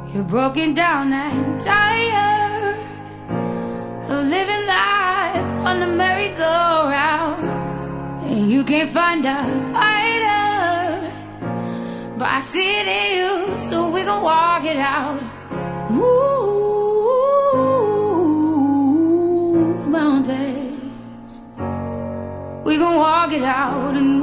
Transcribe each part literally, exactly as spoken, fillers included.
You're broken down and tired of living life on the merry-go-round, and you can't find a fighter, but I see it in you, so we gon' walk it out. Move mountains, we gon' walk it out and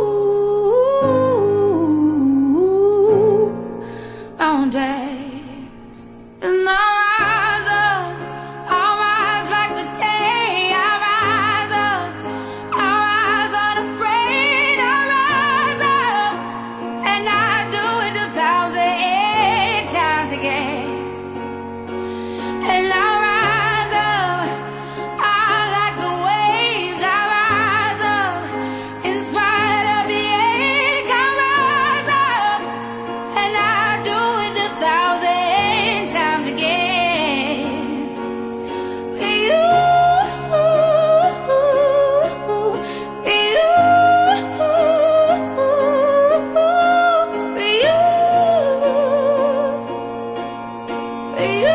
move mountains. And I'll rise up, I'll rise like the day. I'll rise up, I'll rise unafraid. I'll rise up, and I'll do it a thousand times again. And I'll rise up, I'll like the waves. I'll rise up, in spite of the ache. I'll rise up, and I'll do it a thousand times again. You, you, you,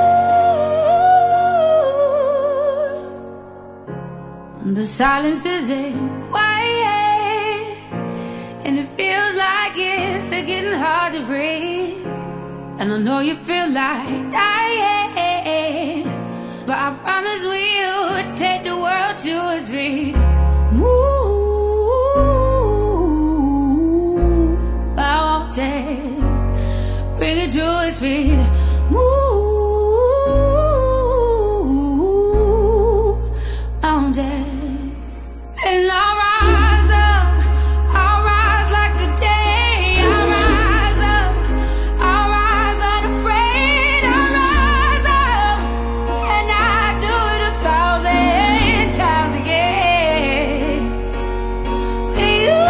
the silence isn't quiet, and it feels like it's getting hard to breathe. And I know you feel like dying, but I promise we'll take the world to its feet. Move mountains, bring it to its feet. Move mountains, and I'll rise up, I'll rise like the day. I'll rise up, I'll rise unafraid. I'll rise up, and I'll do it a thousand times again. You,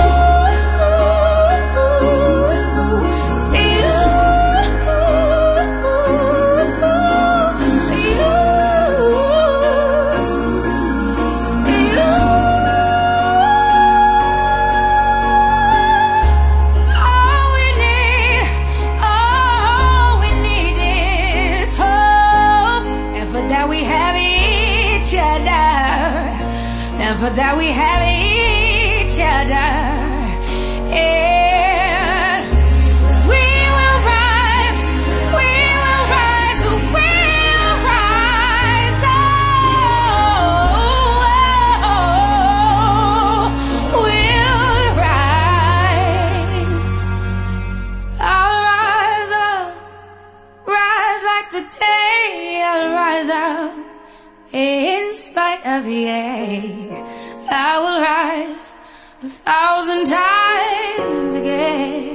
all we need, all we need is hope, and for that we have each other, and for that we have each other. And we will rise, we will rise, we'll rise. Oh, we'll rise. I'll rise up, rise like the day. I'll rise up, in spite of the ache. I will rise a thousand times again.